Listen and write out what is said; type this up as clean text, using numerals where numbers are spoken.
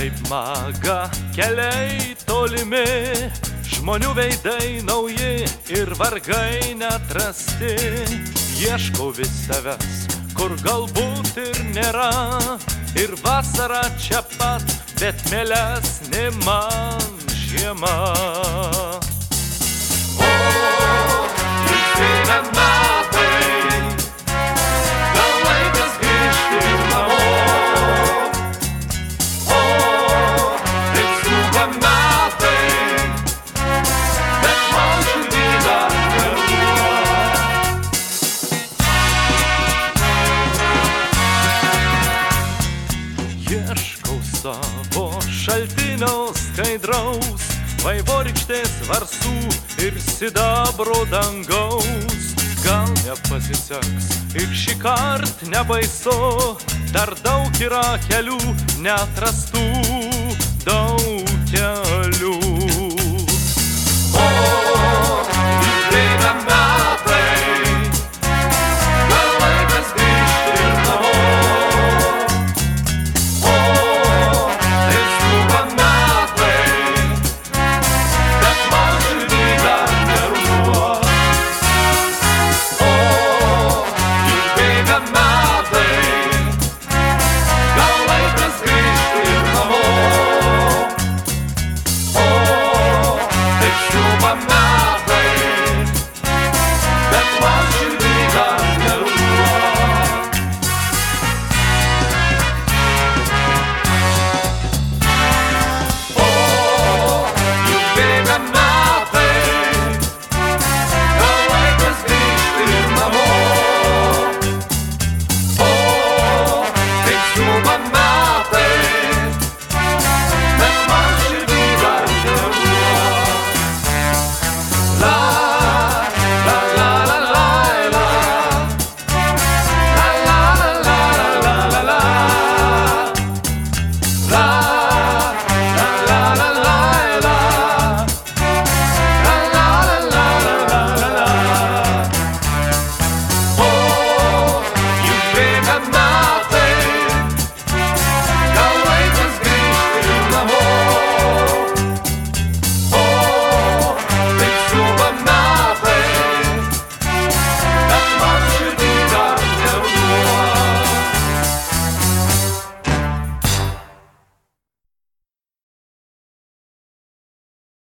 kaip maga keliai tolimi, žmonių veidai nauji ir vargai neatrasti. Ieškau vis savęs, kur galbūt ir nėra, ir vasara čia pat, bet mielesnė man žiema. O, išeina metai, gal laikas grįžti namo. O, taip skuba metai, bet man širdį dar nebuvo. Ieškau savo šaltinio skaidraus, vaivorykštės varsų ir sidabro dangaus. Gal nepasiseks ir šį kart nebaisu, dar daug yra kelių neatrastų, daug kelių.